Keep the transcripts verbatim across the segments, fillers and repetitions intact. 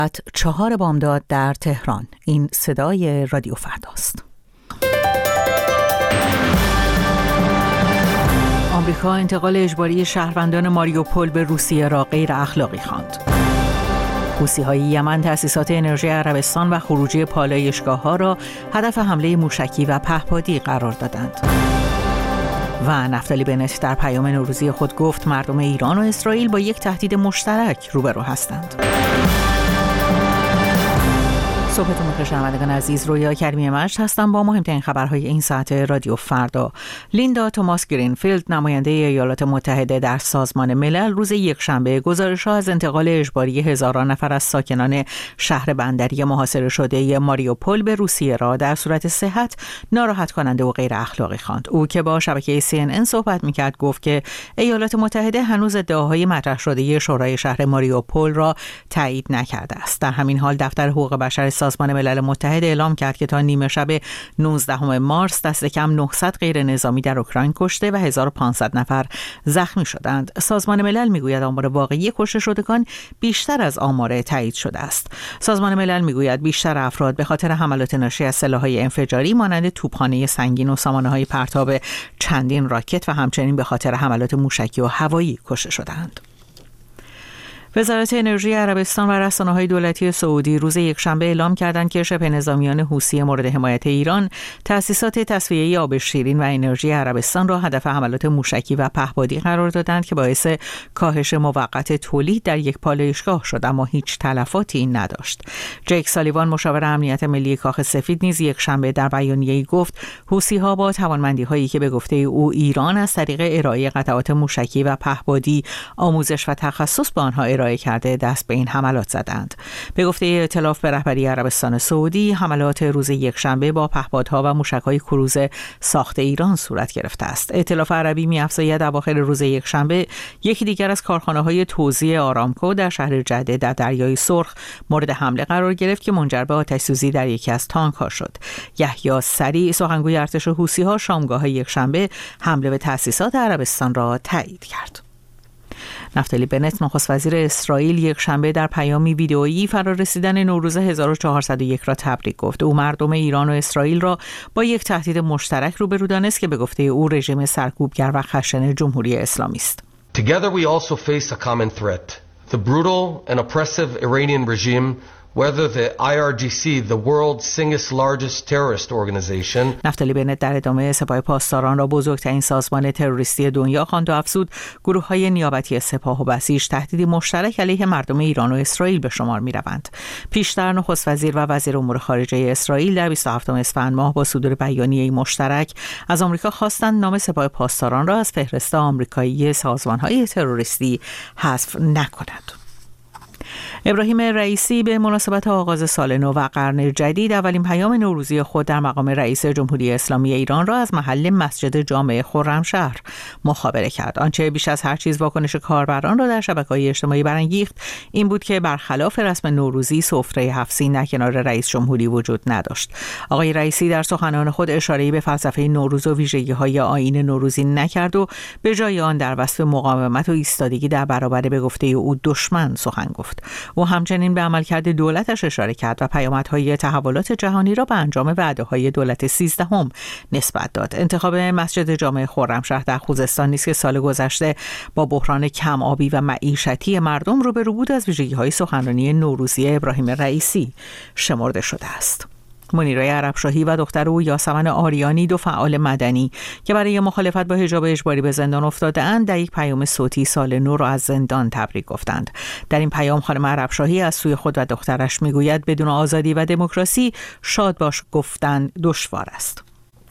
چهار بامداد در تهران. این صدای رادیو فرداست. آمریکا انتقال اجباری شهروندان ماریوپول به روسیه را غیر اخلاقی خواند. حوثی‌های یمن تأسیسات انرژی عربستان و خروجی پالایشگاه‌ها را هدف حمله موشکی و پهپادی قرار دادند. و نفتالی بنت در پیام نوروزی خود گفت مردم ایران و اسرائیل با یک تهدید مشترک روبرو هستند. صبحتون بخیر شنوندگان عزیز، رویا کریمی مجد هستم با مهمترین خبرهای این ساعت رادیو فردا. لیندا توماس گرینفیلد، نماینده ایالات متحده در سازمان ملل، روز یکشنبه گزارش‌ها از انتقال اجباری هزاران نفر از ساکنان شهر بندری محاصره شده ماریوپول به روسیه را در صورت صحت ناراحت کننده و غیر اخلاقی خواند. او که با شبکه سی ان ان صحبت می‌کرد گفت که ایالات متحده هنوز ادعاهای مطرح شده شورای شهر ماریوپول را تایید نکرده است. در همین حال دفتر حقوق بشر سازمان ملل متحد اعلام کرد که تا نیمه شب نوزدهم مارس دست کم نهصد غیر نظامی در اوکراین کشته و هزار و پانصد نفر زخمی شدند. سازمان ملل میگوید آمار واقعی کشته شدگان بیشتر از آمار تایید شده است. سازمان ملل میگوید بیشتر افراد به خاطر حملات ناشی از سلاح‌های انفجاری مانند توپخانه سنگین و سامانه‌های پرتاب چندین راکت و همچنین به خاطر حملات موشکی و هوایی کشته شدند. وزارت انرژی عربستان و رسانه‌های دولتی سعودی روز یکشنبه اعلام کردند که شبه نظامیان حوثی مورد حمایت ایران تأسیسات تصفیه آب شیرین و انرژی عربستان را هدف حملات موشکی و پهپادی قرار دادند که باعث کاهش موقت تولید در یک پالایشگاه شد، اما هیچ تلفاتی نداشت. جیک سالیوان، مشاور امنیت ملی کاخ سفید، نیز یکشنبه در بیانیه‌ای گفت حوثی‌ها با توانمندی‌هایی که به گفته او ایران از طریق ارائه قطعات موشکی و پهپادی آموزش و تخصص به آنها ارائه کرده دست به این حملات زدند. به گفته ائتلاف به رهبری عربستان سعودی، حملات روز یکشنبه با پهپادها و موشک‌های کروز ساخت ایران صورت گرفته است. ائتلاف عربی می‌افزاید اواخر روز یکشنبه یکی دیگر از کارخانه‌های توزیع آرامکو در شهر جده در دریای سرخ مورد حمله قرار گرفت که منجر به آتش‌سوزی در یکی از تانک‌ها شد. یحیی سریع، سخنگوی ارتش حوثی‌ها، شامگاه یکشنبه حمله به تأسیسات عربستان را تایید کرد. نفتالی بنت، نخست وزیر اسرائیل، یک شنبه در پیامی ویدئویی فرارسیدن نوروز هزار و چهارصد و یک را تبریک گفت. او مردم ایران و اسرائیل را با یک تهدید مشترک روبرو دانست که به گفته او رژیم سرکوبگر و خشن جمهوری اسلامی است. Together we also face a common threat. The brutal and oppressive Iranian regime, whether the آی آر جی سی, the world's single largest terrorist organization. نفتالی بنت در ادامه سپاه پاسداران را بزرگترین سازمان تروریستی دنیا خواند و افزود گروه‌های نیابتی سپاه و بسیج تهدیدی مشترک علیه مردم ایران و اسرائیل به شمار می‌روند. پیشتر نخست وزیر و وزیر امور خارجه اسرائیل در بیست و هفتم اسفند ماه با صدور بیانیه مشترک از آمریکا خواستند نام سپاه پاسداران را از فهرست آمریکایی سازمان‌های تروریستی حذف نکند. ابراهیم رئیسی به مناسبت آغاز سال نو و قرن جدید اولین پیام نوروزی خود در مقام رئیس جمهوری اسلامی ایران را از محل مسجد جامع خرمشهر مخابره کرد. آنچه بیش از هر چیز واکنش کاربران را در شبکه‌های اجتماعی برانگیخت این بود که برخلاف رسم نوروزی سفره هفت سین در کنار رئیس جمهوری وجود نداشت. آقای رئیسی در سخنان خود اشاره‌ای به فلسفه نوروز و ویژگی‌های آیین نوروزی نکرد و به جای آن در وصف مقاومت و ایستادگی در برابر به گفته او دشمن سخن گفت. او همچنین به عملکرد دولتش اشاره کرد و پیامدهای تحولات جهانی را به انجام وعده‌های دولت سیزدهم نسبت داد. انتخاب مسجد جامع خرمشهر در خوزستان نیز که سال گذشته با بحران کم آبی و معیشتی مردم روبرو بود از ویژگی‌های سخنرانی نوروزی ابراهیم رئیسی شمرده شده است. منیره عربشاهی و دختر او یاسمن آریانی، دو فعال مدنی که برای مخالفت با حجاب اجباری به زندان افتاده‌اند، در یک پیام صوتی سال نو را از زندان تبریک گفتند. در این پیام خانم عربشاهی از سوی خود و دخترش میگوید بدون آزادی و دموکراسی شاد باش گفتن دشوار است.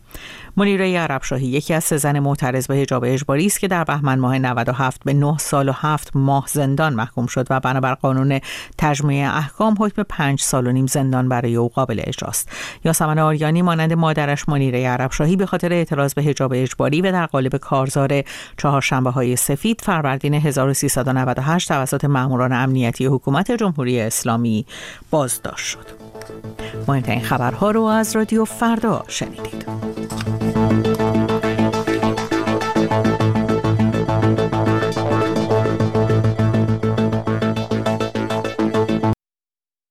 منیره عربشاهی یکی از سه زن معترض به حجاب اجباری است که در بهمن ماه نود و هفت به نه سال و هفت ماه زندان محکوم شد و بنابر قانون تجمیع احکام حکم پنج سال و نیم زندان برای او قابل اجراست. یاسمن آریانی مانند مادرش منیره عربشاهی به خاطر اعتراض به حجاب اجباری و در قالب کارزار چهارشنبه‌های سفید فروردین هزار و سیصد و نود و هشت توسط ماموران امنیتی حکومت جمهوری اسلامی بازداشت شد. مهمترین خبرها رو از رادیو فردا شنیدید.